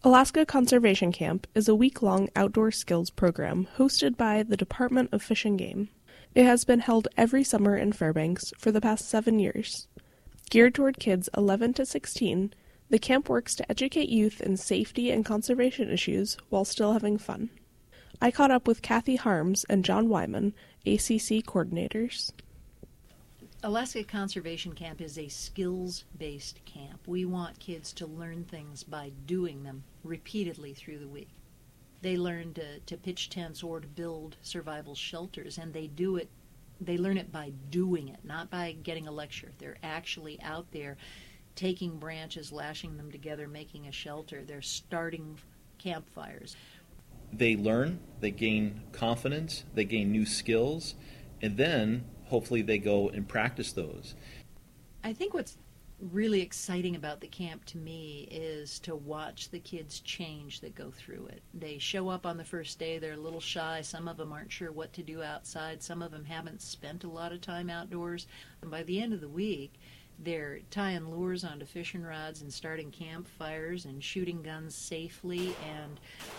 Alaska Conservation Camp is a week-long outdoor skills program hosted by the Department of Fish and Game. It has been held every summer in Fairbanks for the past 7 years. Geared toward kids 11 to 16, the camp works to educate youth in safety and conservation issues while still having fun. I caught up with Kathy Harms and John Wyman, ACC coordinators. Alaska Conservation Camp is a skills-based camp. We want kids to learn things by doing them repeatedly through the week. They learn to pitch tents or to build survival shelters, and they learn it by doing it, not by getting a lecture. They're actually out there taking branches, lashing them together, making a shelter. They're starting campfires. They learn, they gain confidence, they gain new skills, and then hopefully they go and practice those. I think what's really exciting about the camp to me is to watch the kids change that go through it. They show up on the first day, they're a little shy, some of them aren't sure what to do outside, some of them haven't spent a lot of time outdoors, and by the end of the week they're tying lures onto fishing rods and starting campfires and shooting guns safely and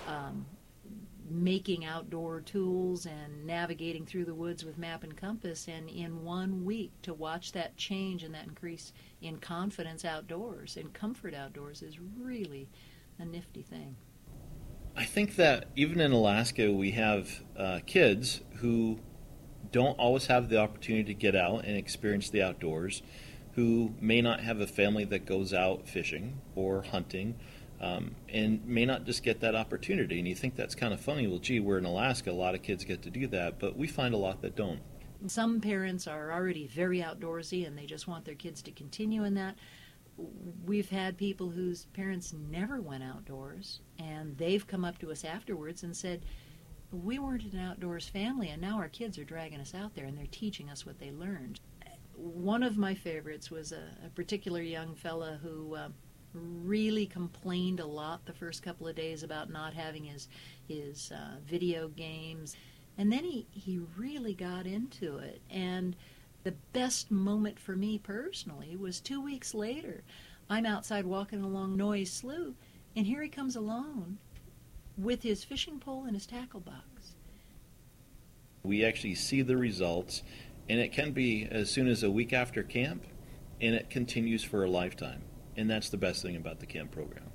making outdoor tools and navigating through the woods with map and compass. And in 1 week, to watch that change and that increase in confidence outdoors and comfort outdoors is really a nifty thing. I think that even in Alaska we have kids who don't always have the opportunity to get out and experience the outdoors, who may not have a family that goes out fishing or hunting, and may not just get that opportunity. And you think that's kind of funny. Well, gee, we're in Alaska, a lot of kids get to do that, but we find a lot that don't. Some parents are already very outdoorsy and they just want their kids to continue in that. We've had people whose parents never went outdoors, and they've come up to us afterwards and said, we weren't an outdoors family, and now our kids are dragging us out there and they're teaching us what they learned. One of my favorites was a particular young fella who really complained a lot the first couple of days about not having his video games. And then he really got into it. And the best moment for me personally was 2 weeks later. I'm outside walking along Noyes Slough, and here he comes alone with his fishing pole and his tackle box. We actually see the results, and it can be as soon as a week after camp, and it continues for a lifetime. And that's the best thing about the camp program.